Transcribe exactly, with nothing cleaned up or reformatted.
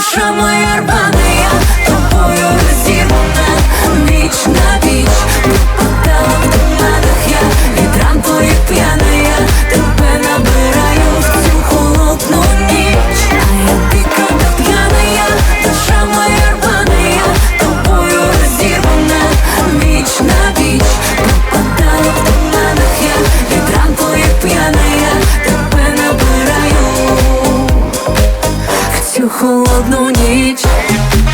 душа моя рвана, я тобою розірвана, віч на віч пропадала в туманах я, від ран твоїх п'яна я тебе набираю в цю холодну ніч. А я дико п'яна я, душа моя рвана, я тобою розірвана, віч на віч пропадала в туманах я, від ран твоїх п'яна я тебе набираю в цю холодну ніч.